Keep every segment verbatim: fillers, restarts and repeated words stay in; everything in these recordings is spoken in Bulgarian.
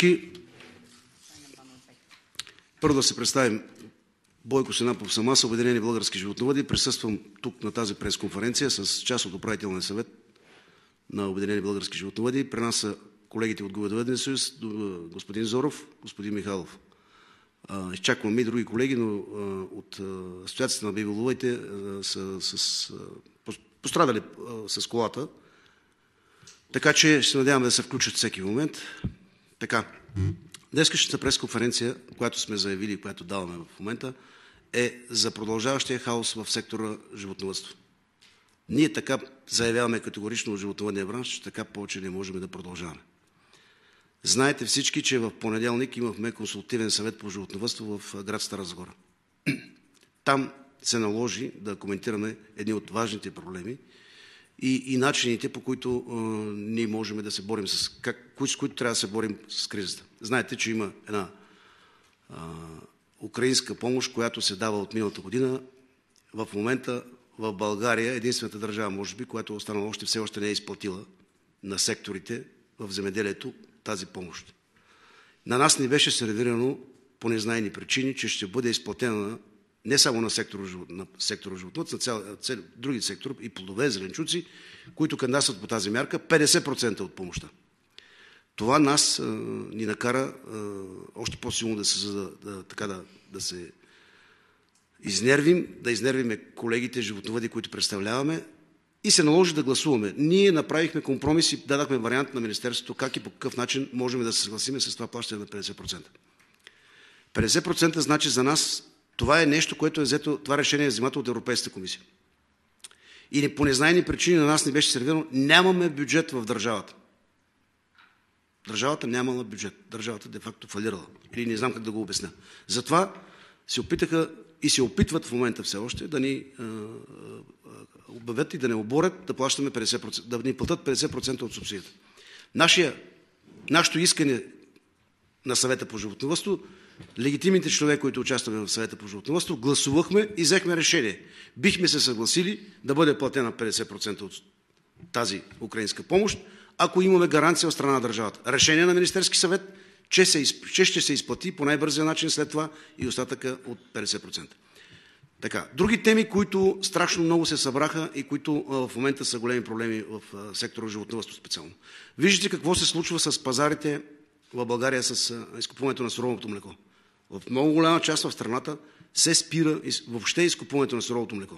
всички. Първо да се представим. Бойко Сенапов съм аз, Обединени български животновъди. Присъствам тук на тази пресконференция с част от управителния съвет на Обединени български животновъди. При нас са колегите от Говедовъден съюз, господин Зоров, господин Михайлов. Изчакваме и други колеги, но от асоциацията на биволовите са с, пострадали с колата. Така че ще се надяваме да се включат всеки момент. Така, днескашната пресконференция, която сме заявили и която даваме в момента, е за продължаващия хаос в сектора животновъдство. Ние така заявяваме категорично от животновъдния бранш, че така повече не можем да продължаваме. Знаете всички, че в понеделник имахме консултативен съвет по животновъдство в град Стара Загора. Там се наложи да коментираме едни от важните проблеми и, и начините, по които а, ние можем да се борим с, как, с които трябва да се борим с кризата. Знаете, че има една а, украинска помощ, която се дава от миналата година. В момента в България единствената държава, може би, която е останала още все още не е изплатила на секторите в земеделието тази помощ. На нас ни беше сервирано по незнайни причини, че ще бъде изплатена не само на сектора, на сектора животновъдство, на цял, цял, други сектори и плодове, зеленчуци, които кандидатстват по тази мярка, петдесет процента от помощта. Това нас а, ни накара а, още по-силно да се, да, да, така да, да се изнервим, да изнервиме колегите животновъди, които представляваме, и се наложи да гласуваме. Ние направихме компромис и дадахме вариант на Министерството как и по какъв начин можем да се съгласим с това плащане на петдесет процента. петдесет процента значи за нас това е нещо, което е взето, това решение е взимато от Европейската комисия. И по незнайни причини на нас не беше сервирано, нямаме бюджет в държавата. Държавата нямала бюджет. Държавата де-факто фалирала. Или не знам как да го обясня. Затова се опитаха и се опитват в момента все още да ни а, а, обявят и да не оборят да плащаме петдесет процента, да ни платят петдесет процента от субсидията. Нашия, нашето искане на съвета по животновъдство, легитимните членове, които участваме в съвета по животновъдство, гласувахме и взехме решение. Бихме се съгласили да бъде платена петдесет процента от тази украинска помощ, ако имаме гаранция от страна на държавата. Решение на Министерски съвет, че, се, че ще се изплати по най-бързия начин след това и остатъка от петдесет процента. Така, други теми, които страшно много се събраха и които а, в момента са големи проблеми в а, сектора животновъдство специално. Виждате какво се случва с пазарите в България с а, изкупуването на суровото млеко. В много голяма част в страната се спира из, въобще изкупуването на суровото млеко.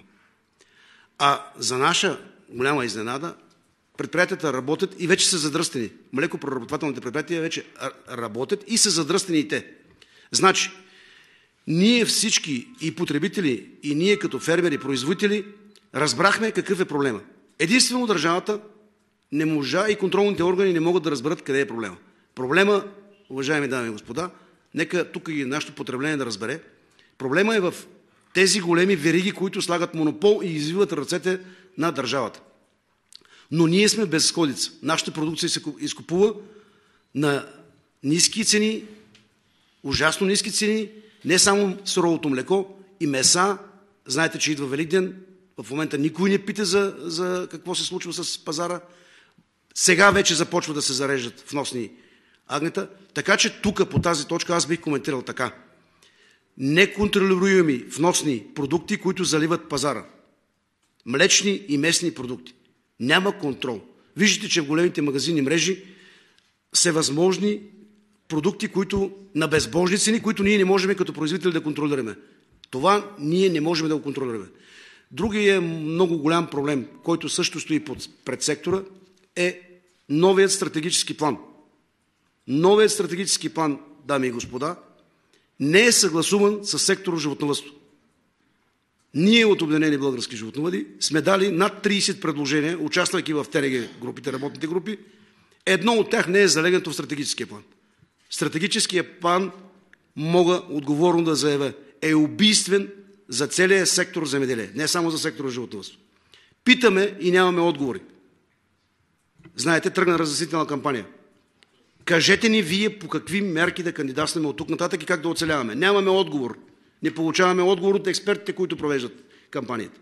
А за наша голяма изненада, предприятията работят и вече са задръстени. Млекопроработвателните предприятия вече работят и са задръстени и те. Значи, ние всички и потребители, и ние като фермери, производители, разбрахме какъв е проблема. Единствено държавата не можа и контролните органи не могат да разберат къде е проблема. Проблема, уважаеми дами и господа, нека тук и нашето потребление да разбере, проблема е в тези големи вериги, които слагат монопол и извиват ръцете на държавата. Но ние сме безсходица. Нашата продукция се изкупува на ниски цени, ужасно ниски цени, не само суровото млеко и меса. Знаете, че идва Великден. В момента никой не пита за, за какво се случва с пазара. Сега вече започва да се зареждат вносни агнета. Така че тук по тази точка аз бих коментирал така. Неконтролируеми вносни продукти, които заливат пазара. Млечни и месни продукти. Няма контрол. Виждате, че в големите магазини мрежи са възможни продукти, които на безбожни цени, които ние не можем като производители да контролираме. Това ние не можем да го контролираме. Другият много голям проблем, който също стои пред сектора, е новият стратегически план. Новият стратегически план, дами и господа, не е съгласуван с сектора животновъдство. Ние от Обединени български животновъди сме дали над трийсет предложения, участвайки в ТРГ групите, работните групи. Едно от тях не е залегнато в стратегическия план. Стратегическия план, мога отговорно да заявя, е убийствен за целия сектор земеделие, не само за сектора животновъдство. Питаме и нямаме отговори. Знаете, тръгна разяснителна кампания. Кажете ни вие по какви мерки да кандидатстваме от тук нататък и как да оцеляваме. Нямаме отговор. Не получаваме отговор от експертите, които провеждат кампанията.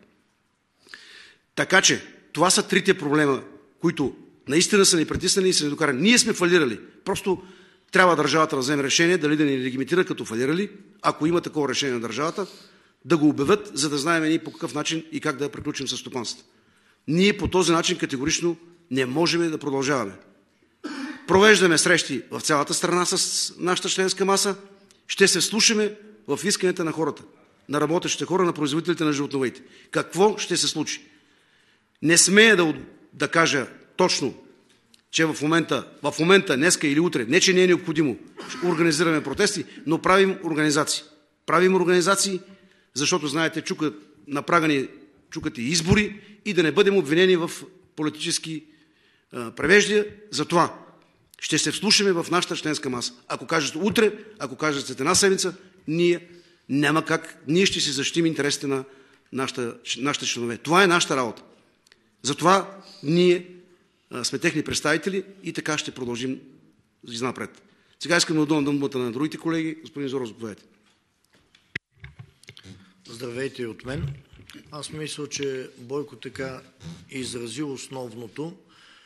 Така че, това са трите проблема, които наистина са ни притиснали и са ни докарани. Ние сме фалирали. Просто Трябва държавата да вземе решение дали да ни легимитира като фалирали, ако има такова решение на държавата, да го обявят, за да знаем ние по какъв начин и как да приключим със стопанството. Ние по този начин категорично не можем да продължаваме. Провеждаме срещи в цялата страна с нашата членска маса, ще се вслушаме в исканията на хората, на работещите хора, на производителите на животновъдите. Какво ще се случи? Не смея да, да кажа точно, че в момента, в момента, днеска или утре, не че не е необходимо, организираме протести, но правим организации. Правим организации, защото, знаете, чука, на прага ни чукат и избори и да не бъдем обвинени в политически а, превеждия. Затова ще се вслушаме в нашата членска маса. Ако кажете утре, ако кажете след една седмица, ние няма как, ние ще си защитим интересите на нашата, нашите членове. Това е нашата работа. Затова ние а, сме техни представители и така ще продължим изнапред. Сега искам да дам думата на другите колеги. Господин Зоров, заповядайте. Здравейте и от мен. Аз мисля, че Бойко така изрази основното.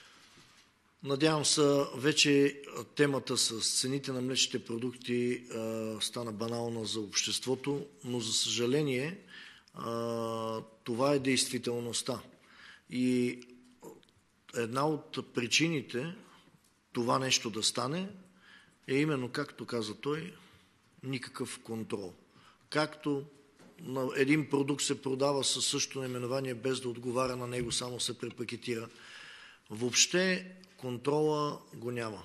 Надявам се, вече темата с цените на млечните продукти а, стана банална за обществото, но за съжаление а, това е действителността. И една от причините това нещо да стане е именно, както каза той, никакъв контрол. Както на един продукт се продава със същото наименование, без да отговаря на него, само се препакетира. Въобще контрола го няма.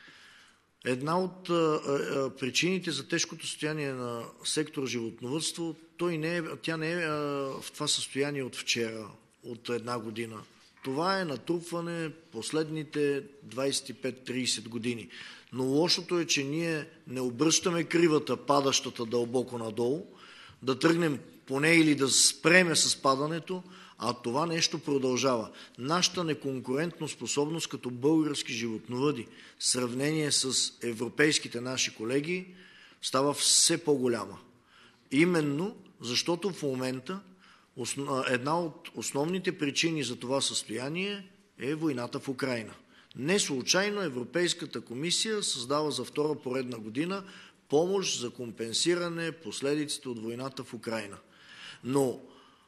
Една от а, а, причините за тежкото състояние на сектор животновъдство, той не е, тя не е а, в това състояние от вчера, от една година. Това е натрупване последните двадесет и пет до тридесет години. Но лошото е, че ние не обръщаме кривата, падащата дълбоко надолу, да тръгнем поне или да спреме с падането, а това нещо продължава. Нашата неконкурентна способност като български животновъди в сравнение с европейските наши колеги става все по-голяма. Именно защото в момента една от основните причини за това състояние е войната в Украйна. Не случайно Европейската комисия създава за втора поредна година помощ за компенсиране последиците от войната в Украйна. Но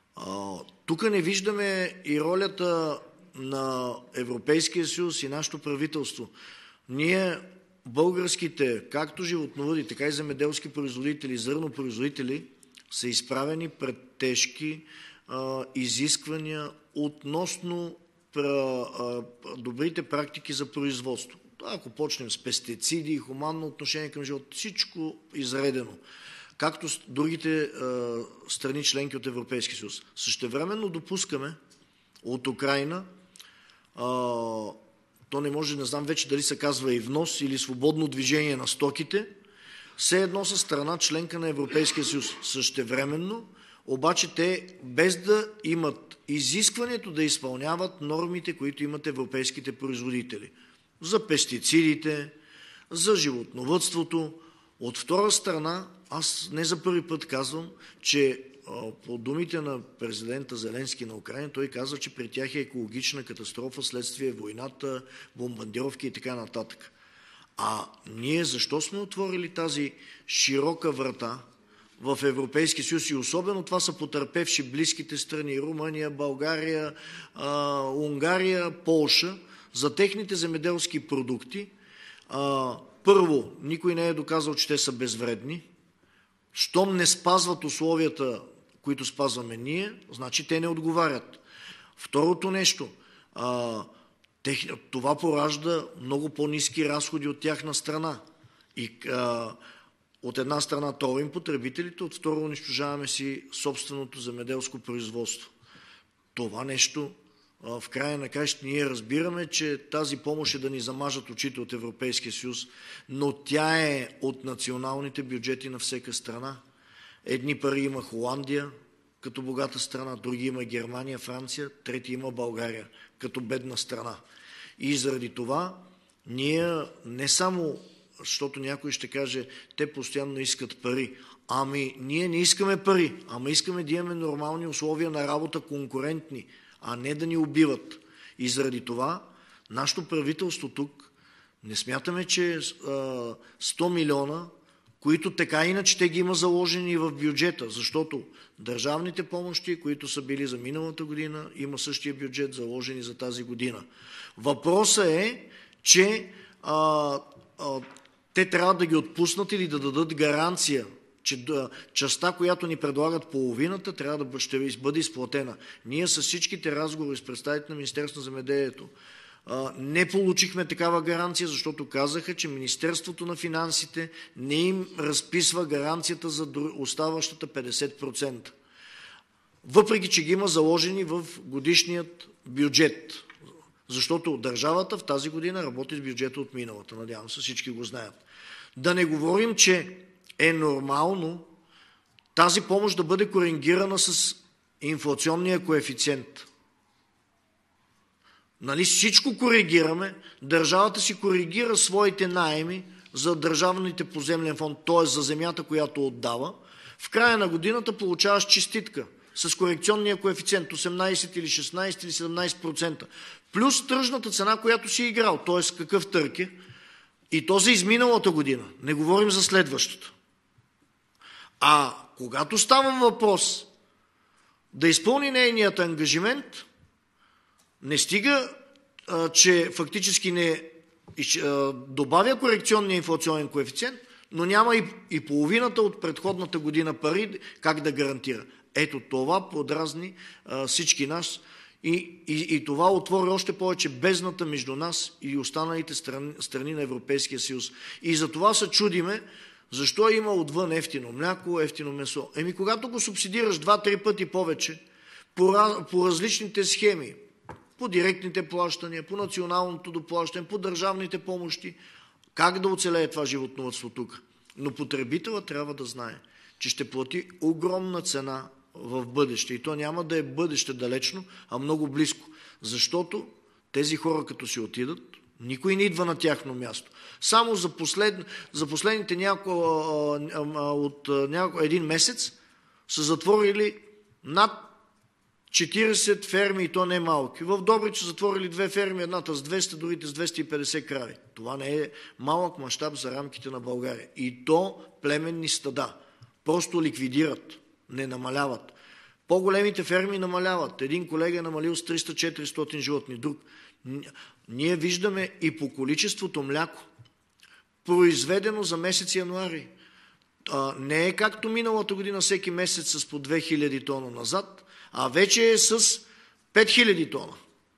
тук не виждаме и ролята на Европейския съюз и нашето правителство. Ние, българските, както животновъди, така и земеделски производители, зърнопроизводители, са изправени пред тежки а, изисквания относно пра, а, добрите практики за производство. Ако почнем с пестициди и хуманно отношение към живота, всичко изредено, както с другите а, страни членки от Европейския съюз. Същевременно допускаме от Украйна, а, то не може, не знам вече дали се казва и внос или свободно движение на стоките, все едно са страна членка на Европейския съюз. Същевременно, обаче те без да имат изискването да изпълняват нормите, които имат европейските производители. За пестицидите, за животновъдството. От втора страна, аз не за първи път казвам, че по думите на президента Зеленски на Украйна, той каза, че при тях е екологична катастрофа следствие войната, бомбардировки и така нататък. А ние защо сме отворили тази широка врата в Европейския съюз и особено това са потърпевши близките страни Румъния, България, а, Унгария, Полша за техните земеделски продукти? А, първо, никой не е доказал, че те са безвредни. Щом не спазват условията, които спазваме ние, значи те не отговарят. Второто нещо, а, това поражда много по-ниски разходи от тяхна страна. И а, от една страна тровим потребителите, от второ унищожаваме си собственото земеделско производство. Това нещо, а, в края на краищата, ние разбираме, че тази помощ е да ни замажат очите от Европейския съюз, но тя е от националните бюджети на всяка страна. Едни пари има Холандия като богата страна, други има Германия, Франция, трети има България като бедна страна. И заради това ние не само, защото някой ще каже, те постоянно искат пари, ами ние не искаме пари, ама искаме да имаме нормални условия на работа, конкурентни, а не да ни убиват. И заради това нашето правителство тук Не смятаме, че сто милиона, които така иначе те ги има заложени в бюджета, защото държавните помощи, които са били за миналата година, има същия бюджет заложени за тази година. Въпросът е, че а, а, те трябва да ги отпуснат или да дадат гаранция, че частта, която ни предлагат половината, трябва да ще бъде изплатена. Ние с всичките разговори с представителите на Министерството на земеделието не получихме такава гаранция, защото казаха, че Министерството на финансите не им разписва гаранцията за оставащата петдесет процента. Въпреки че ги има заложени в годишният бюджет. Защото държавата в тази година работи с бюджета от миналата. Надявам се, всички го знаят. Да не говорим, че е нормално тази помощ да бъде коригирана с инфлационния коефициент. Нали всичко коригираме, държавата си коригира своите наеми за държавните поземлен фонд, т.е. за земята, която отдава. В края на годината получаваш честитка с корекционния коефициент осемнайсет или шестнайсет или седемнайсет процента. Плюс тръжната цена, която си играл, т.е. какъв търг е. И то за изминалата година, не говорим за следващата. А когато става въпрос да изпълни нейният ангажимент, не стига, че фактически не добавя корекционния инфлационен коефициент, но няма и, и половината от предходната година пари как да гарантира. Ето това подразни а, всички нас и, и, и това отвори още повече бездната между нас и останалите страни, страни на Европейския съюз. И за това се чудиме, защо има отвън ефтино мляко, ефтино месо. Еми когато го субсидираш два-три пъти повече по, по различните схеми, по директните плащания, по националното доплащане, по държавните помощи, как да оцелее това животновъдство тук? Но потребителът трябва да знае, че ще плати огромна цена в бъдеще. И то няма да е бъдеще далечно, а много близко. Защото тези хора, като си отидат, никой не идва на тяхно място. Само за, послед... за последните няко... от няко... един месец са затворили над четирийсет ферми, и то не малки. В Добрич са затворили две ферми, едната с двеста, другите с двеста и петдесет крави. Това не е малък мащаб за рамките на България. И то племенни стада. Просто ликвидират, не намаляват. По-големите ферми намаляват. Един колега е намалил с триста-четиристотин животни. Друг. Ние виждаме и по количеството мляко, произведено за месец януари. А, не е както миналата година всеки месец с по две хиляди тона назад, а вече е с пет хиляди тона.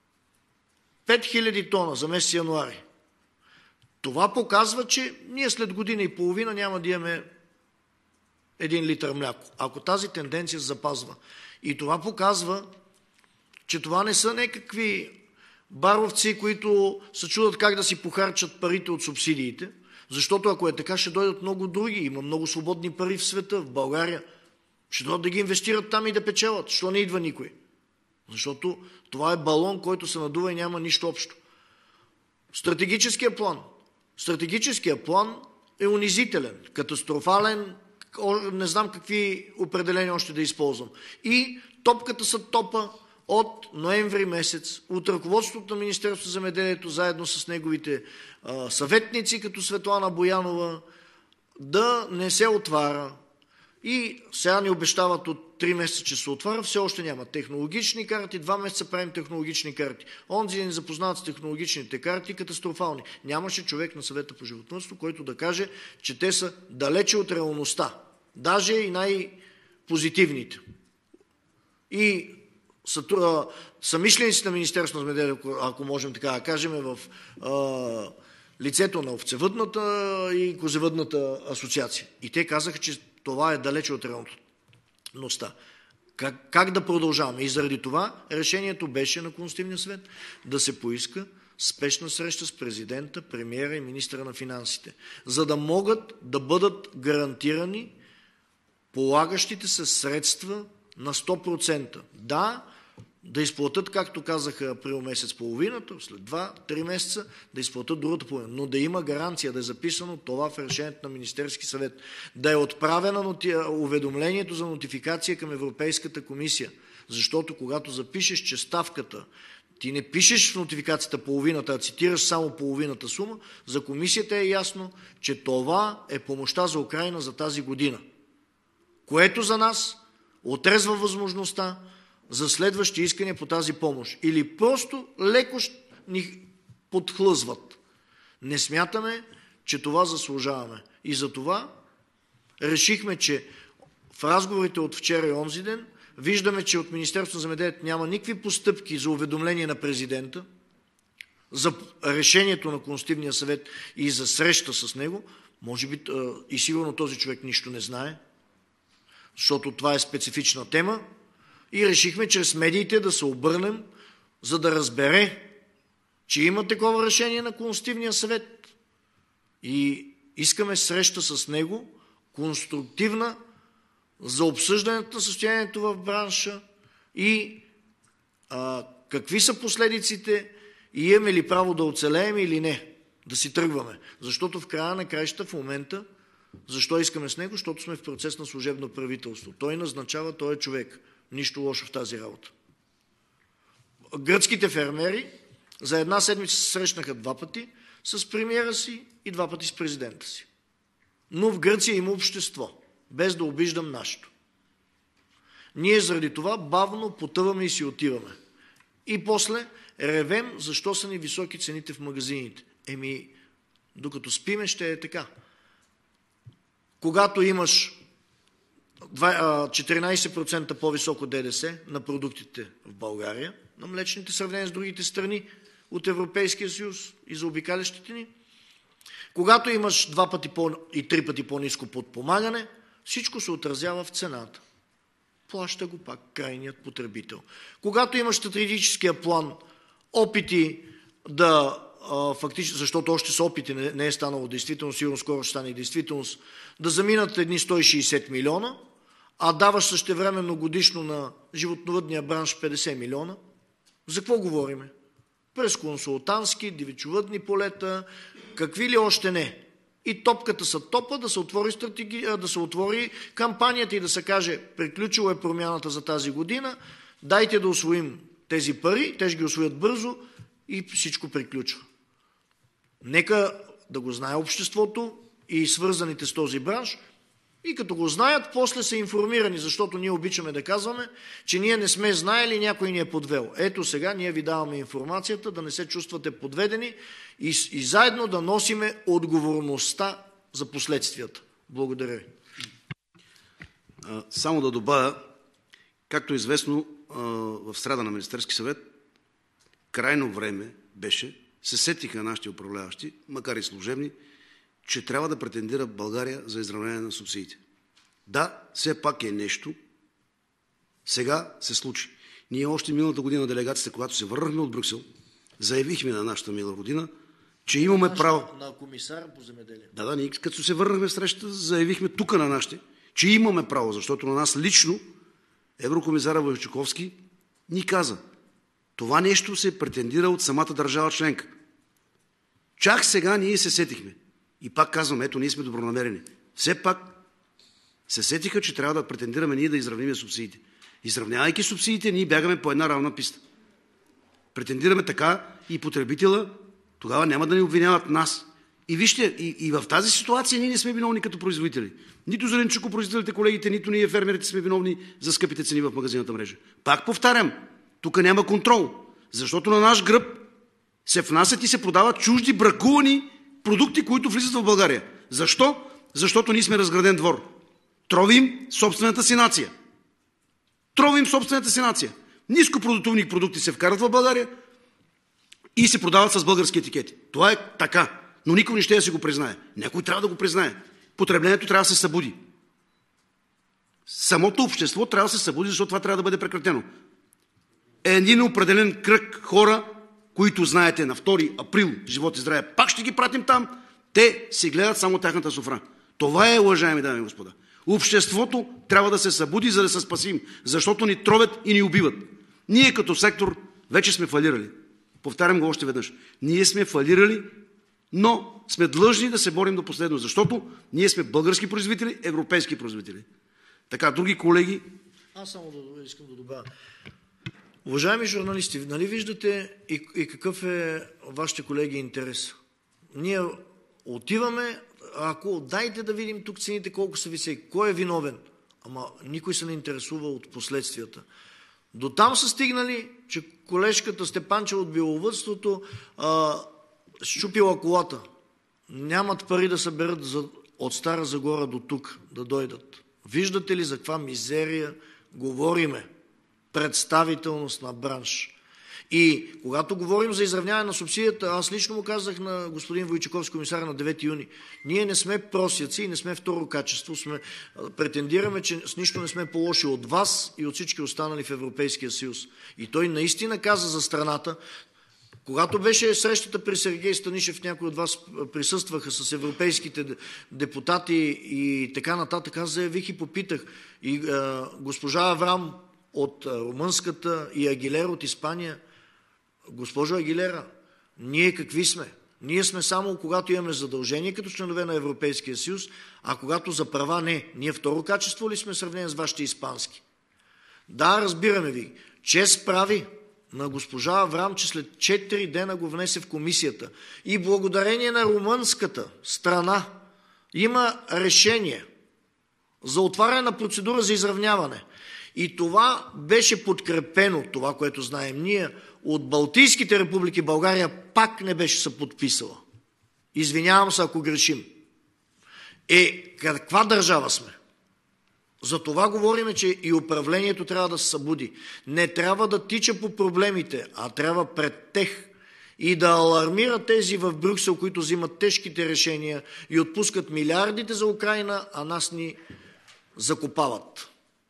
пет хиляди тона за месец януари. Това показва, че ние след година и половина няма да имаме един литър мляко. Ако тази тенденция се запазва. И това показва, че това не са някакви баровци, които се чудат как да си похарчат парите от субсидиите, защото ако е така, ще дойдат много други. Има много свободни пари в света, в България. Ще дойдат да ги инвестират там и да печелят. Що не идва никой? Защото това е балон, който се надува и няма нищо общо. Стратегическия план. Стратегическия план е унизителен, катастрофален, не знам какви определения още да използвам. И топката са топа от ноември месец, от ръководството на Министерството за земеделието, заедно с неговите а, съветници, като Светлана Боянова, да не се отваря. И сега ни обещават от три месеца, че се отваря, все още няма технологични карти, два месеца правим технологични карти. Онзи ни запознават с технологичните карти, катастрофални. Нямаше човек на съвета по животновъдство, който да каже, че те са далече от реалността. Даже и най-позитивните. И съмишлениците на Министерството на земеделието, ако можем така да кажем, в а, лицето на овцевъдната и козевъдната асоциация. И те казаха, че това е далече от реалността. Как, как да продължаваме? И заради това решението беше на Консултативния съвет да се поиска спешна среща с президента, премиера и министъра на финансите, за да могат да бъдат гарантирани полагащите се средства на сто процента. Да, да изплатят, както казаха, април месец половината, след два-три месеца да изплатят другата половина, но да има гаранция, да е записано това в решението на Министерски съвет, да е отправено уведомлението за нотификация към Европейската комисия, защото когато запишеш, че ставката Ти не пишеш в нотификацията половината, а цитираш само половината сума. За комисията е ясно, че това е помощта за Украйна за тази година, което за нас отрезва възможността за следващи искания по тази помощ. Или просто леко ни подхлъзват. Не смятаме, че това заслужаваме. И за това решихме, че в разговорите от вчера и онзи ден виждаме, че от Министерството на земеделието няма никакви постъпки за уведомление на президента, за решението на Консултативния съвет и за среща с него. Може би и сигурно този човек нищо не знае, защото това е специфична тема. И решихме чрез медиите да се обърнем, за да разбере, че има такова решение на Консултативния съвет. И искаме среща с него, конструктивна, за обсъждането на състоянието в бранша и а, какви са последиците и имаме ли право да оцелеем или не, да си тръгваме. Защото в края на краищата в момента, защо искаме с него? Защото сме в процес на служебно правителство. Той назначава, той е човек. Нищо лошо в тази работа. Гръцките фермери за една седмица се срещнаха два пъти с премиера си и два пъти с президента си. Но в Гърция има общество, без да обиждам нашето. Ние заради това бавно потъваме и си отиваме. И после ревем, защо са ни високи цените в магазините. Еми, докато спиме, ще е така. Когато имаш четиринайсет процента по-високо ДДС на продуктите в България, на млечните, сравнение с другите страни от Европейския съюз и заобикалящите ни, когато имаш два пъти по, и три пъти по-ниско подпомагане, всичко се отразява в цената. Плаща го пак крайният потребител. Когато имаш стратегическия план, опити да а, фактически, защото още са опити, не, не е станало действително, сигурно скоро ще стане действителност, да заминат едни сто и шейсет милиона, а даваш същевременно годишно на животновъдния бранш петдесет милиона, за какво говориме? През консултантски, дивечовъдни полета, какви ли още не. И топката са топа да се отвори, стратеги... да се отвори кампанията и да се каже, приключила е промяната за тази година, дайте да усвоим тези пари, те ще ги усвоят бързо и всичко приключва. Нека да го знае обществото и свързаните с този бранш, и като го знаят, после са информирани, защото ние обичаме да казваме, че ние не сме знаели, някой ни е подвел. Ето сега ние ви даваме информацията, да не се чувствате подведени и, и заедно да носиме отговорността за последствията. Благодаря ви. Само да добавя, както е известно, в среда на Министерски съвет, крайно време беше, се сетиха нашите управляващи, макар и служебни, че трябва да претендира България за изравнение на субсидиите. Да, все пак е нещо. Сега се случи. Ние още миналата година делегацията, когато се върнахме от Брюксел, заявихме на нашата мила родина, че имаме на право... На комисар по земеделие. Да, да, ние като се върнахме в срещата, заявихме тук на нашите, че имаме право, защото на нас лично еврокомисара Войчаковски ни каза, това нещо се претендира от самата държава членка. Чак сега ние се сетихме. И пак казвам, ето, ние сме добронамерени. Все пак се сетиха, че трябва да претендираме ние да изравним субсидиите. Изравнявайки субсидиите, ние бягаме по една равна писта. Претендираме така и потребителя, тогава няма да ни обвиняват нас. И вижте, и, и в тази ситуация ние не сме виновни като производители. Нито зеленчукопроизводителите, колегите, нито ние фермерите сме виновни за скъпите цени в магазинната мрежа. Пак повтарям, тук няма контрол, защото на наш гръб се внасят и се продават чужди бракувани продукти, които влизат в България. Защо? Защото ние сме разграден двор. Тровим собствената си нация. Тровим собствената си нация. Нископродуктивни продукти се вкарат в България и се продават с български етикети. Това е така. Но никой не ще да си го признае. Някой трябва да го признае. Потреблението трябва да се събуди. Самото общество трябва да се събуди, защото това трябва да бъде прекратено. Един определен кръг хора, които знаете на втори април, живот и здраве, пак ще ги пратим там, те си гледат само тяхната софра. Това е, уважаеми дами и господа. Обществото трябва да се събуди, за да се спасим, защото ни тровят и ни убиват. Ние като сектор вече сме фалирали. Повтарям го още веднъж. Ние сме фалирали, но сме длъжни да се борим до последно, защото ние сме български производители, европейски производители. Така, други колеги... Аз само да искам да добавя. Уважаеми журналисти, нали виждате и, и какъв е вашите колеги интерес? Ние отиваме, ако дайте да видим тук цените колко са високи, кой е виновен? Ама никой се не интересува от последствията. До там са стигнали, че колежката Степанчева от Беловъдството а, щупила колата. Нямат пари да съберат за, от Стара Загора до тук, да дойдат. Виждате ли за каква мизерия говориме? Представителност на бранш. И когато говорим за изравняване на субсидията, аз лично му казах на господин Войчаковски, комисар, на девети юни, ние не сме просяци и не сме второ качество, сме, претендираме, че с нищо не сме по-лоши от вас и от всички останали в Европейския съюз. И той наистина каза за страната, когато беше срещата при Сергей Станишев, някои от вас присъстваха с европейските депутати и така нататък, аз заявих и попитах. И а, госпожа Аврам от румънската и Агилера от Испания, госпожо Агилера, ние какви сме? Ние сме само когато имаме задължение като членове на Европейския съюз, а когато за права не. Ние второ качество ли сме сравнени с вашите испански? Да, разбираме ви. Чест прави на госпожа Аврам, че след четири дена го внесе в комисията. И благодарение на румънската страна има решение за отваряне на процедура за изравняване. И това беше подкрепено, това, което знаем ние, от Балтийските републики. България пак не беше се подписала. Извинявам се, ако грешим. Е, каква държава сме? За това говорим, че и управлението трябва да се събуди. Не трябва да тича по проблемите, а трябва пред тех и да алармира тези в Брюксел, които взимат тежките решения и отпускат милиардите за Украйна, а нас ни закопават.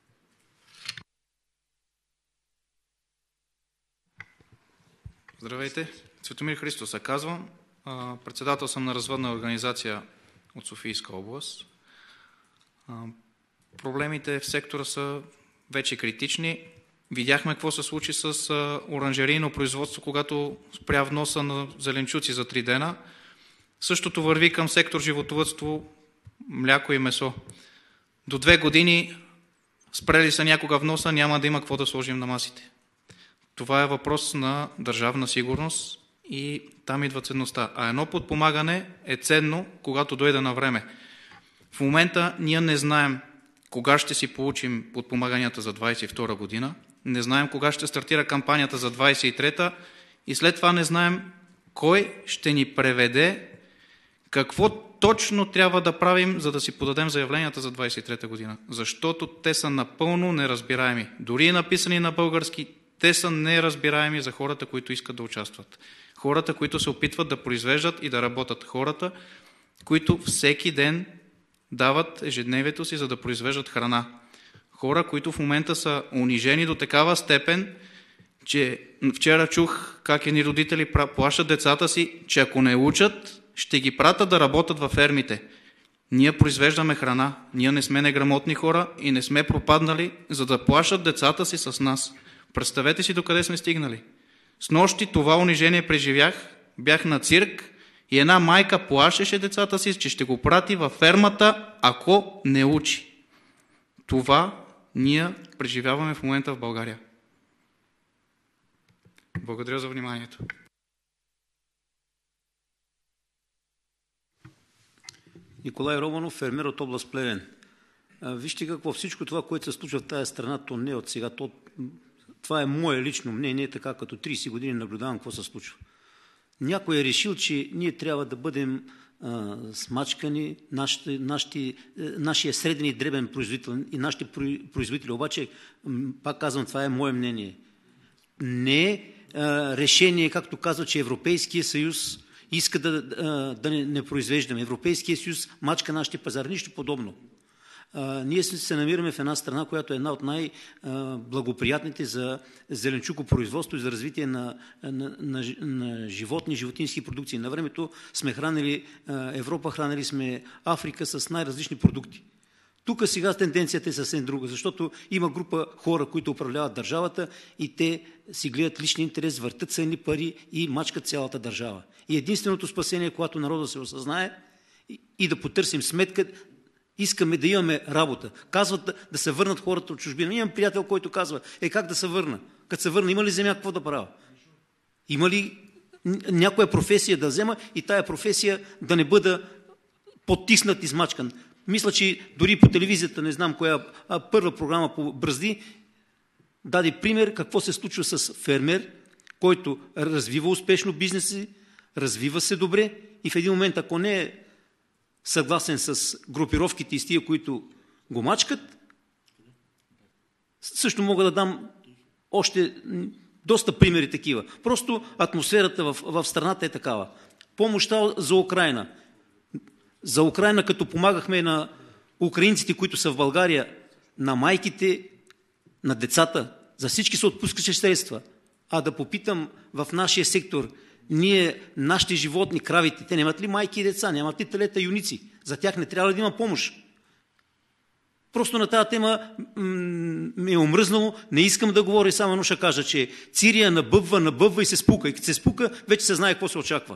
Здравейте, Цветомир Христов се казвам. Председател съм на развъдна организация от Софийска област. Проблемите в сектора са вече критични. Видяхме какво се случи с оранжерийно производство, когато спря вноса на зеленчуци за три дена. Същото върви към сектор животновъдство, мляко и месо. До две години спрели са някога вноса, няма да има какво да сложим на масите. Това е въпрос на държавна сигурност и там идва ценността. А едно подпомагане е ценно, когато дойде на време. В момента ние не знаем кога ще си получим подпомаганията за двадесет и втора година, не знаем кога ще стартира кампанията за двадесет и трета и след това не знаем кой ще ни преведе, какво точно трябва да правим, за да си подадем заявленията за двадесет и трета година. Защото те са напълно неразбираеми. Дори и написани на български, те са неразбираеми за хората, които искат да участват. Хората, които се опитват да произвеждат и да работят. Хората, които всеки ден дават ежедневието си, за да произвеждат храна. Хора, които в момента са унижени до такава степен, че вчера чух как едни родители плашат децата си, че ако не учат, ще ги пратят да работят във фермите. Ние произвеждаме храна, ние не сме неграмотни хора и не сме пропаднали, за да плашат децата си с нас. Представете си докъде сме стигнали. С нощи това унижение преживях, бях на цирк и една майка плашеше децата си, че ще го прати във фермата, ако не учи. Това ние преживяваме в момента в България. Благодаря за вниманието. Николай Романов, фермер от област Плевен. Вижте какво всичко това, което се случва в тази страна, то не е от сега. То, това е мое лично мнение, така като тридесет години наблюдавам какво се случва. Някой е решил, че ние трябва да бъдем а, смачкани, нашите, нашите, нашия среден и дребен производител и нашите производители. Обаче, пак казвам, това е мое мнение. Не е а, решение, както казва, че Европейския съюз иска да, да, да не, не произвеждаме. Европейския съюз мачка нашите пазари. Нищо подобно. А, ние се намираме в една страна, която е една от най-благоприятните за зеленчукопроизводство и за развитие на, на, на, на животни, животински продукции. На времето сме хранили Европа, хранили сме Африка с най-различни продукти. Тук сега тенденцията е съвсем друга, защото има група хора, които управляват държавата и те си гледат лични интерес, въртат се едни пари и мачкат цялата държава. И единственото спасение, когато народа се осъзнае и да потърсим сметка, Искаме да имаме работа. Казват да, да се върнат хората от чужбина. Имам приятел, който казва, е как да се върна? Като се върна, има ли земя, какво да правя? Има ли някоя професия да взема и тая професия да не бъда потиснат, измачкан? Мисля, че дори по телевизията, не знам коя, първа програма по Бръзди, даде пример какво се случва с фермер, който развива успешно бизнеси, развива се добре и в един момент, ако не е съгласен с групировките и с тия, които го мачкат, също мога да дам още доста примери такива. Просто атмосферата в, в страната е такава. Помощта за Украйна. За Украйна, като помагахме на украинците, които са в България, на майките, на децата, за всички се отпускаше средства. А да попитам в нашия сектор, ние, нашите животни, кравите, те нямат ли майки и деца, нямат ли телета и юници? За тях не трябва да има помощ. Просто на тази тема ми е омръзнало, не искам да говоря, само едно ще кажа, че Цирия набъбва, набъбва и се спука. И като се спука, вече се знае какво се очаква.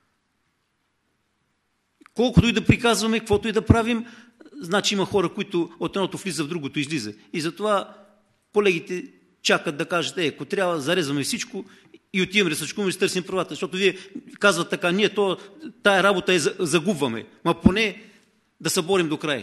Колкото и да приказваме, каквото и да правим, значи има хора, които от едното влиза в другото излиза. И затова колегите чакат да кажат, е, ако трябва, зарезваме всичко и отиваме да съчкуваме и търсим правата. Защото вие казват така, ние то, тая работа е загубваме. Ма поне да се борим до край.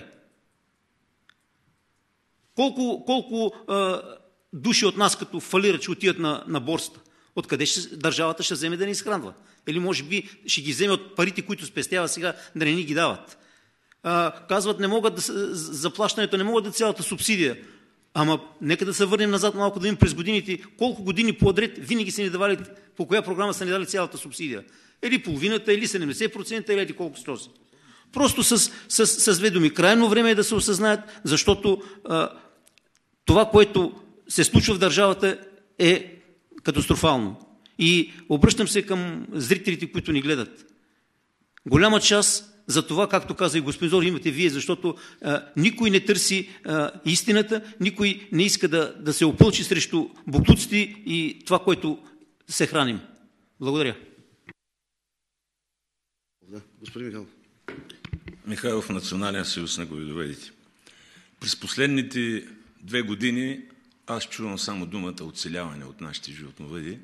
Колко, колко а, души от нас, като фалират, ще отидат на, на борсата? Откъде ще, държавата ще вземе да ни изхранва? Или може би ще ги вземе от парите, които спестява сега, да не ни ги дават? А, казват, не могат да, заплащането не могат да цялата субсидия. Ама нека да се върнем назад малко, да видим през годините, колко години подред винаги са ни давали, по коя програма са ни дали цялата субсидия. Или половината, или седемдесет процента, или колко стози. Просто с, с, с две думи. Крайно време е да се осъзнаят, защото а, това, което се случва в държавата, е катастрофално. И обръщам се към зрителите, които ни гледат. Голяма част за това, както каза и господин Зор, имате вие, защото а, никой не търси а, истината, никой не иска да, да се опълчи срещу боклуците и това, което се храним. Благодаря. Да, господин Михайлов. Михайлов, Национален съюз на говедоведите. През последните две години аз чувам само думата оцеляване от нашите животновъди.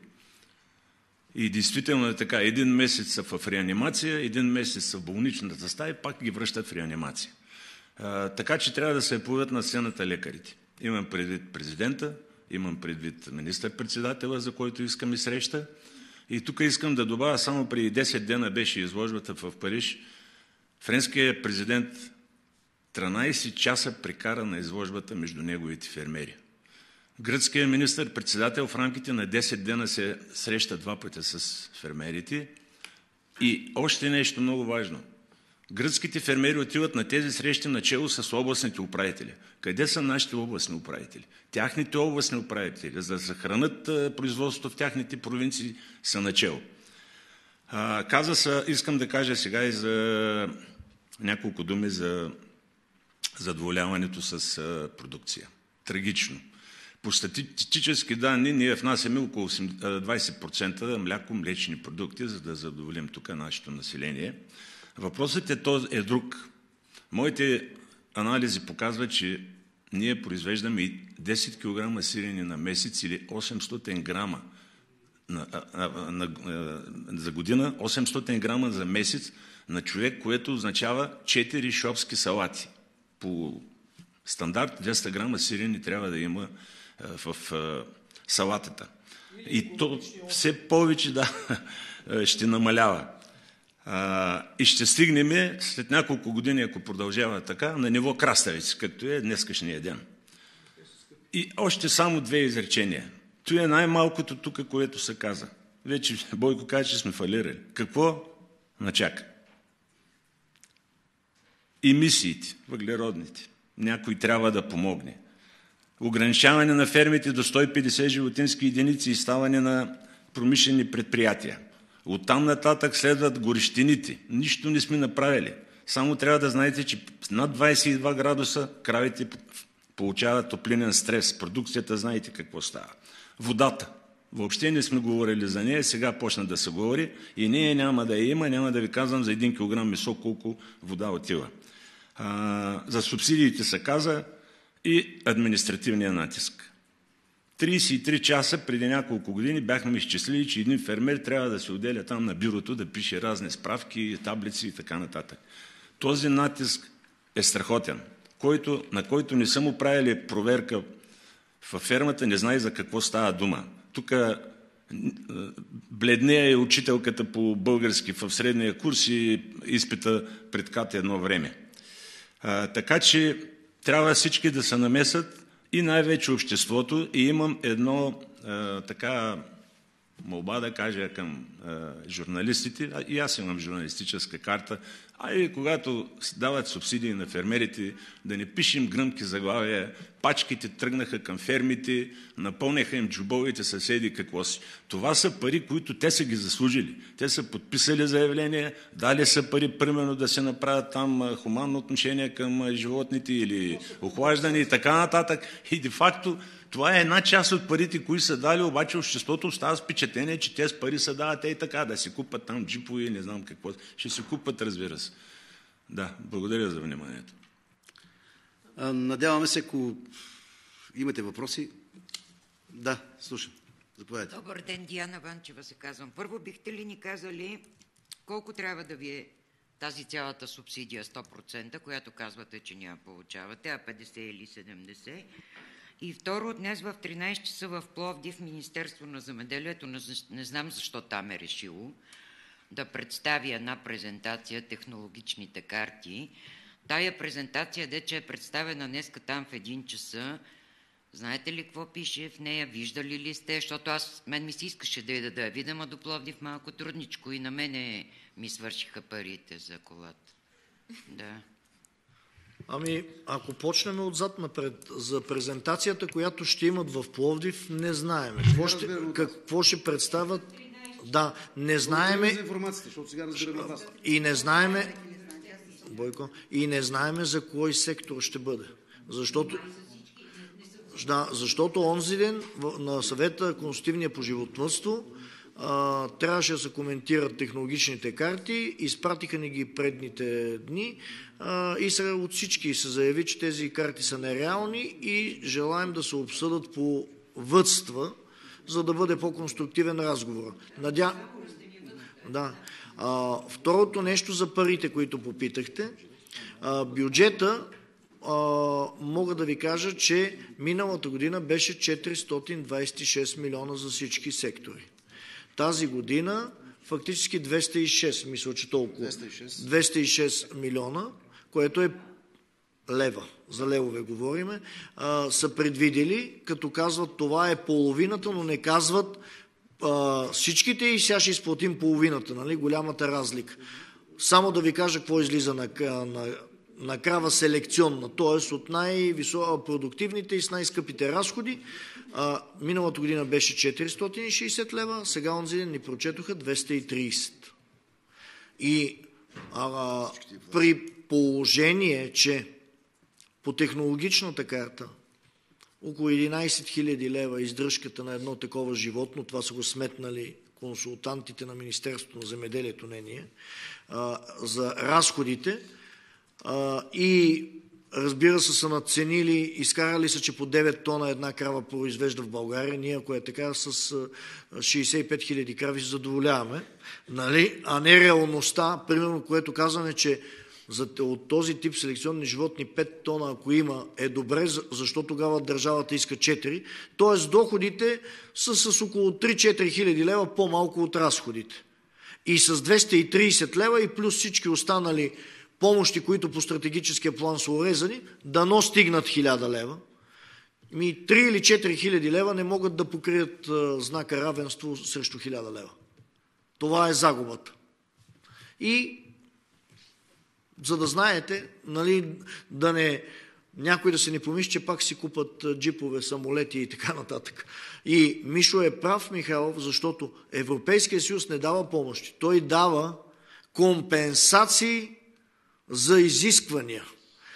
И действително е така. Един месец са в реанимация, един месец са в болничната стая, пак ги връщат в реанимация. А, така че трябва да се появят на сцената лекарите. Имам предвид президента, имам предвид министър-председателя, за който искам и среща. И тук искам да добавя, само преди десет дена беше изложбата в Париж. Френският президент тринайсет часа прекара на изложбата между неговите фермери. Гръцкият министър-председател в рамките на десет дена се среща два пъти с фермерите. И още нещо много важно. Гръцките фермери отиват на тези срещи начело с областните управители. Къде са нашите областни управители? Тяхните областни управители, за да съхранят производството в тяхните провинции, са начело. Каза се, искам да кажа сега и за няколко думи за задоволяването с продукция. Трагично. По статистически данни ние внасяме около двайсет процента мляко, млечни продукти, за да задоволим тук нашето население. Въпросът е, то е друг. Моите анализи показват, че ние произвеждаме десет килограма сирене на месец или осемстотин грама на, на, на, на, за година, осемстотин грама за месец на човек, което означава четири шопски салати. По стандарт двеста грама сирене трябва да има в салатата. И то все повече да, ще намалява. И ще стигнем след няколко години, ако продължава така, на ниво краставици, като е днескашния ден. И още само две изречения. Това е най-малкото тук, което се каза. Вече Бойко каже, че сме фалирали. Какво начака? Емисиите, въглеродните. Някой трябва да помогне. Ограничаване на фермите до сто и петдесет животински единици и ставане на промишлени предприятия. Оттам нататък следват горещините. Нищо не сме направили. Само трябва да знаете, че над двайсет и два градуса кравите получават топлинен стрес. Продукцията знаете какво става. Водата. Въобще не сме говорили за нея, сега почна да се говори и нея няма да я има, няма да ви казвам за един килограм месо колко вода отива. А, за субсидиите се каза и административния натиск. трийсет и три часа преди няколко години бяхме изчислили, че един фермер трябва да се отделя там на бюрото, да пише разни справки, таблици и така нататък. Този натиск е страхотен. Който, на който не са му правили проверка във фермата, не знае за какво става дума. Тук бледнея е учителката по български в средния курс и изпита пред КАТ едно време. А, така че трябва всички да се намесат и най-вече обществото. И имам едно а, така молба да кажа към а, журналистите, а и аз имам журналистическа карта, а и когато дават субсидии на фермерите, да не пишем гръмки заглавия, пачките тръгнаха към фермите, напълняха им джобовите съседи, какво си. Това са пари, които те са ги заслужили. Те са подписали заявления, дали са пари, примерно да се направят там хуманно отношение към животните или охлаждане и така нататък. И де-факто това е една част от парите, които са дали, обаче обществото остава с впечатление, че тези пари са дават и така, да си купат там джипове и не знам какво. Ще си купат, разбира се. Да, благодаря за вниманието. Надяваме се, ако имате въпроси. Да, слушам. Заповядайте. Добър ден, Диана Ванчева се казвам. Първо, бихте ли ни казали колко трябва да ви е тази цялата субсидия сто процента, която казвате, че няма получавате, а петдесет или седемдесет? И второ, днес в тринайсет часа в Пловдив Министерство на земеделието, не знам защо там е решило, да представи една презентация, технологичните карти. Тая презентация, дече е представена днеска там в един часа, знаете ли какво пише в нея, виждали ли сте? Защото аз, мен ми се искаше да я да я видам, а до Пловдив малко трудничко и на мене ми свършиха парите за колата. Да. Ами, ако почнем отзад напред, за презентацията, която ще имат в Пловдив, не знаем. Какво ще, какво ще представят? Да, не знаеме. И не знаеме. Бойко, и не знаеме за кой сектор ще бъде. Защото, да, защото онзи ден на съвета консултативния по животновъдство а, трябваше да се коментират технологичните карти, изпратиха ни ги предните дни а, и сега от всички се заяви, че тези карти са нереални и желаем да се обсъдат по въдства, за да бъде по-конструктивен разговор. Надя... Да. А, второто нещо за парите, които попитахте. А, бюджета, а, мога да ви кажа, че миналата година беше четиристотин двайсет и шест милиона за всички сектори. Тази година фактически двеста и шест, мисля, че толкова. двеста и шест милиона, което е лева, за левове говориме, а, са предвидели, като казват това е половината, но не казват а, всичките и сега ще изплатим половината, нали, голямата разлика. Само да ви кажа какво излиза на, на, на крава селекционна, т.е. от най-продуктивните и с най-скъпите разходи. А, миналата година беше четиристотин и шейсет лева, сега онзи ден ни прочетоха двеста и трийсет. И а, при положение, че по технологичната карта около единайсет хиляди лева издръжката на едно такова животно, това са го сметнали консултантите на Министерството на земеделието, не ние, а, за разходите а, и разбира се са надценили, изкарали са, че по девет тона една крава произвежда в България, ние ако е така с шейсет и пет хиляди крави се задоволяваме, нали? А не реалността, примерно, което казваме, че за, от този тип селекционни животни пет тона, ако има, е добре, защо тогава държавата иска четири. Т.е. доходите са с около три-четири хиляди лева по-малко от разходите. И с двеста и трийсет лева и плюс всички останали помощи, които по стратегическия план са урезани, дано стигнат хиляда лева. Ми три или четири хиляди лева не могат да покрият а, знака равенство срещу хиляда лева. Това е загубата. И за да знаете, нали, да не, някой да се не помисли, че пак си купат джипове, самолети и така нататък. И Мишо е прав, Михайлов, защото Европейския съюз не дава помощи. Той дава компенсации за изисквания.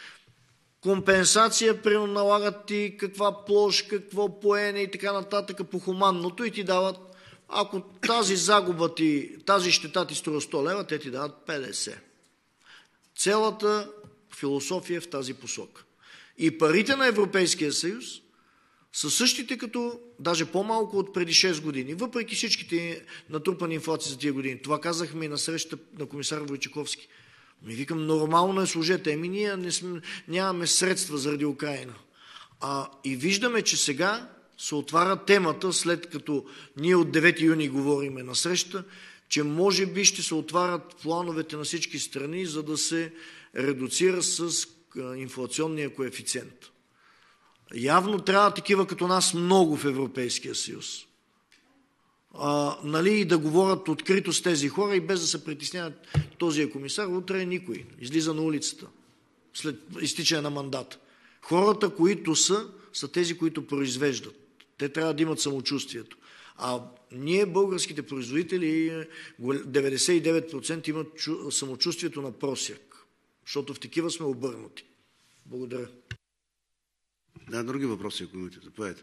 Компенсация, примерно налагат ти каква площ, какво поене и така нататък по хуманното и ти дават, ако тази загуба ти, тази щета ти струва сто лева, те ти дават петдесет. Целата философия в тази посока. И парите на Европейския съюз са същите като, даже по-малко от преди шест години, въпреки всичките натрупани инфлации за тия години. Това казахме и на срещата на комисар Войчаковски. Ми викам, нормално е, служете, еми ние не сме, нямаме средства заради Украина. А, и виждаме, че сега се отваря темата, след като ние от девети юни говориме на среща, че може би ще се отварят плановете на всички страни, за да се редуцира с инфлационния коефициент. Явно трябва такива като нас много в Европейския съюз. А, нали, и да говорят открито с тези хора и без да се притесняват този е комисар, утре никой излиза на улицата след изтичане на мандата. Хората, които са, са тези, които произвеждат. Те трябва да имат самочувствието. А ние, българските производители, деветдесет и девет процента имат самочувствието на просяк, защото в такива сме обърнати. Благодаря. Да, други въпроси, ако имате. Заповядайте.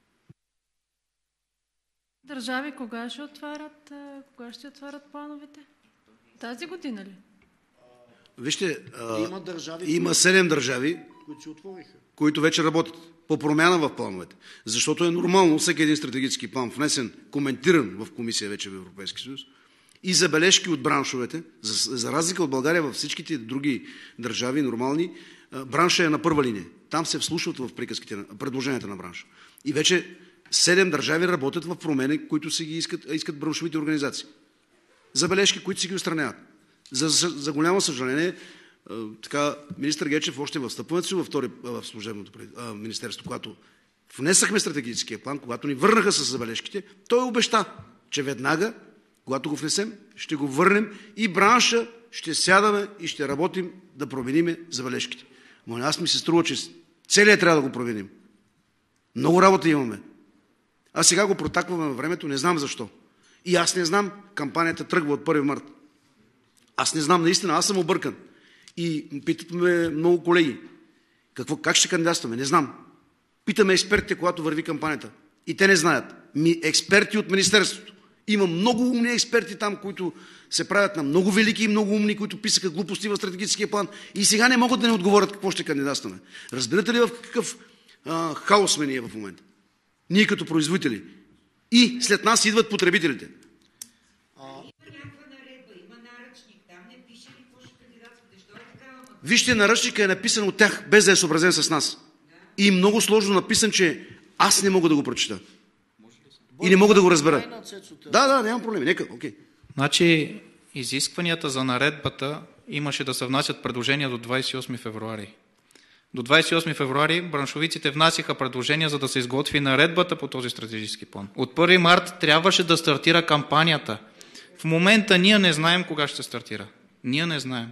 Държави кога ще отварят, кога ще отварят плановете? Тази година ли? Вижте, а, има, държави, има седем държави, които се отвориха, които вече работят по промяна в плановете. Защото е нормално всеки един стратегически план, внесен, коментиран в комисия вече в Европейския съюз, и забележки от браншовете, за, за разлика от България във всичките други държави, нормални, бранша е на първа линия. Там се вслушват в приказките, предложенията на бранша. И вече седем държави работят в промени, които си ги искат, искат браншовите организации. Забележки, които си ги устраняват. За, за, за голямо съжаление, така, министър Гечев още в встъпването си във втори в служебното министерство, когато внесахме стратегическия план, когато ни върнаха с забележките, той обеща, че веднага, когато го внесем, ще го върнем и бранша ще сядаме и ще работим да промениме забележките. Но аз ми се струва, че целият трябва да го променим. Много работа имаме. А сега го протакваме във времето, не знам защо. И аз не знам, кампанията тръгва от първи март. Аз не знам, наистина, аз съм объркан. И питат ме много колеги, какво, как ще кандидатстваме, не знам. Питаме експертите, когато върви кампанията. И те не знаят. Ми, експерти от Министерството. Има много умни експерти там, които се правят на много велики и много умни, които писаха глупости в стратегическия план. И сега не могат да ни отговорят какво ще кандидатстваме. Разбирате ли в какъв а, хаос сме ние в момента? Ние като производители. И след нас идват потребителите. Вижте, наръчника е написан от тях, без да е съобразен с нас. И много сложно написан, че аз не мога да го прочита. И не мога да го разбера. Да, да, нямам проблем. Нека, окей. Значи, изискванията за наредбата имаше да се внасят предложения до двадесет и осми февруари. До двадесет и осми февруари браншовиците внасяха предложения, за да се изготви наредбата по този стратегически план. От първи март трябваше да стартира кампанията. В момента ние не знаем кога ще стартира. Ние не знаем.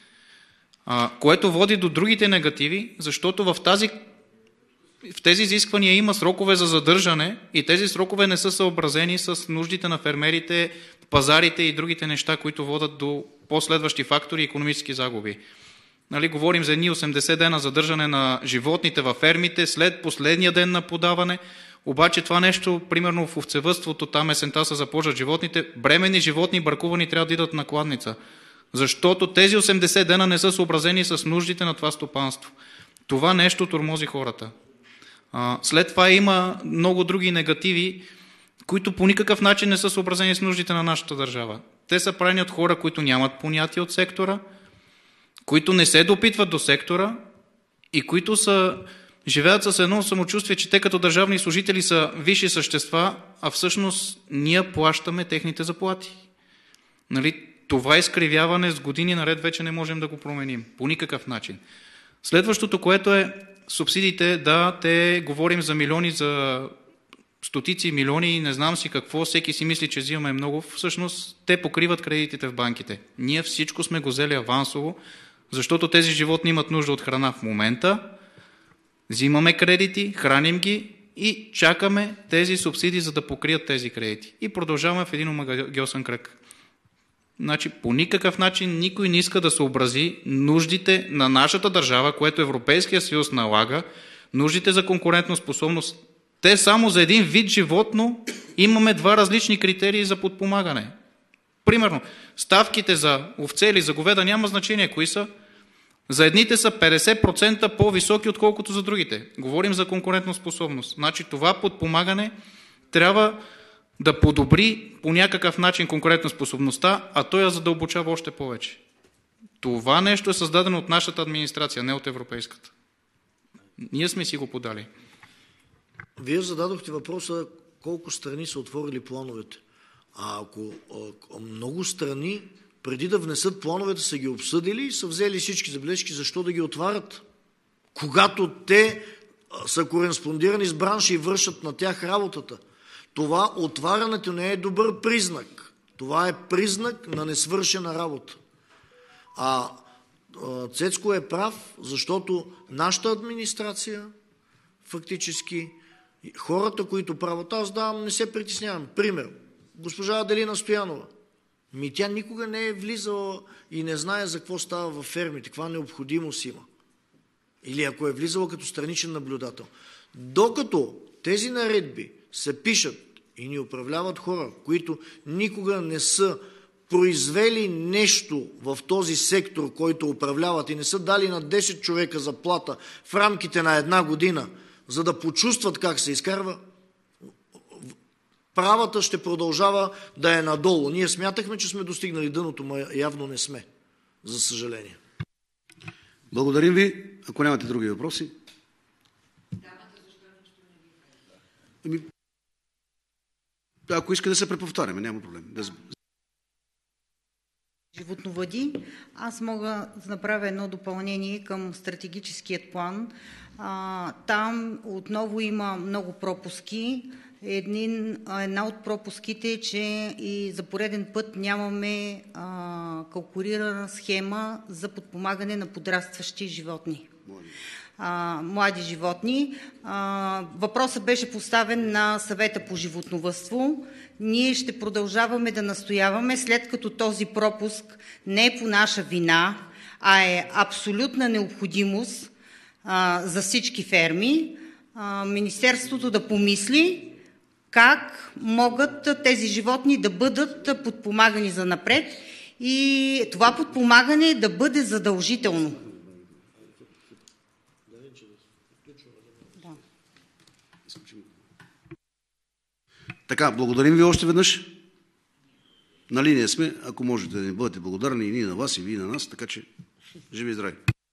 А, което води до другите негативи, защото в, тази, в тези изисквания има срокове за задържане и тези срокове не са съобразени с нуждите на фермерите, пазарите и другите неща, които водят до последващи фактори и икономически загуби. Нали, говорим за едни осемдесет дена задържане на животните във фермите след последния ден на подаване, обаче това нещо, примерно в овцевъдството, там есента се започват животните, бремени животни бракувани трябва да идат на кладница. Защото тези осемдесет дена не са съобразени с нуждите на това стопанство. Това нещо тормози хората. След това има много други негативи, които по никакъв начин не са съобразени с нуждите на нашата държава. Те са правени от хора, които нямат понятие от сектора, които не се допитват до сектора и които са, живеят с едно самочувствие, че те като държавни служители са висши същества, а всъщност ние плащаме техните заплати. Нали? Това изкривяване с години наред вече не можем да го променим. По никакъв начин. Следващото, което е субсидиите, да, те говорим за милиони, за стотици милиони и не знам си какво, всеки си мисли, че взимаме много. Всъщност, те покриват кредитите в банките. Ние всичко сме го взели авансово, защото тези животни имат нужда от храна в момента. Взимаме кредити, храним ги и чакаме тези субсидии, за да покрият тези кредити. И продължаваме в един омагьосан кръг. Значи, по никакъв начин никой не иска да съобрази нуждите на нашата държава, което Европейския съюз налага, нуждите за конкурентоспособност. Те само за един вид животно имаме два различни критерии за подпомагане. Примерно, ставките за овце или за говеда няма значение кои са. За едните са петдесет процента по-високи, отколкото за другите. Говорим за конкурентоспособност. Значи това подпомагане трябва да подобри по някакъв начин конкурентоспособността, а той я задълбочава още повече. Това нещо е създадено от нашата администрация, не от европейската. Ние сме си го подали. Вие зададохте въпроса колко страни са отворили плановете. А ако а, много страни преди да внесат плановете са ги обсъдили и са взели всички забележки, защо да ги отварят? Когато те са кореспондирани с бранша и вършат на тях работата. Това отварянето не е добър признак. Това е признак на несвършена работа. А Цецко е прав, защото нашата администрация, фактически, хората, които правят, аз давам, не се притеснявам. Пример, госпожа Аделина Стоянова. Ми тя никога не е влизала и не знае за какво става във фермите, каква необходимост има. Или ако е влизала като страничен наблюдател. Докато тези наредби се пишат и ни управляват хора, които никога не са произвели нещо в този сектор, който управляват и не са дали на десет човека заплата в рамките на една година, за да почувстват как се изкарва, правата ще продължава да е надолу. Ние смятахме, че сме достигнали дъното, но явно не сме, за съжаление. Благодарим ви. Ако нямате други въпроси. Ами, ако иска да се преповтаряме, няма проблем. Без... Животновъди, аз мога да направя едно допълнение към стратегическият план. А, там отново има много пропуски. Един, една от пропуските е, че и за пореден път нямаме а, калкулирана схема за подпомагане на подрастващи животни. А, млади животни. А, въпросът беше поставен на съвета по животновъдство. Ние ще продължаваме да настояваме, след като този пропуск не е по наша вина, а е абсолютна необходимост а, за всички ферми, а, Министерството да помисли как могат тези животни да бъдат подпомагани за напред и това подпомагане да бъде задължително. Така, благодарим ви още веднъж. На линия сме, ако можете да ни бъдете благодарни и ние на вас, и вие на нас, така че живи и здрави.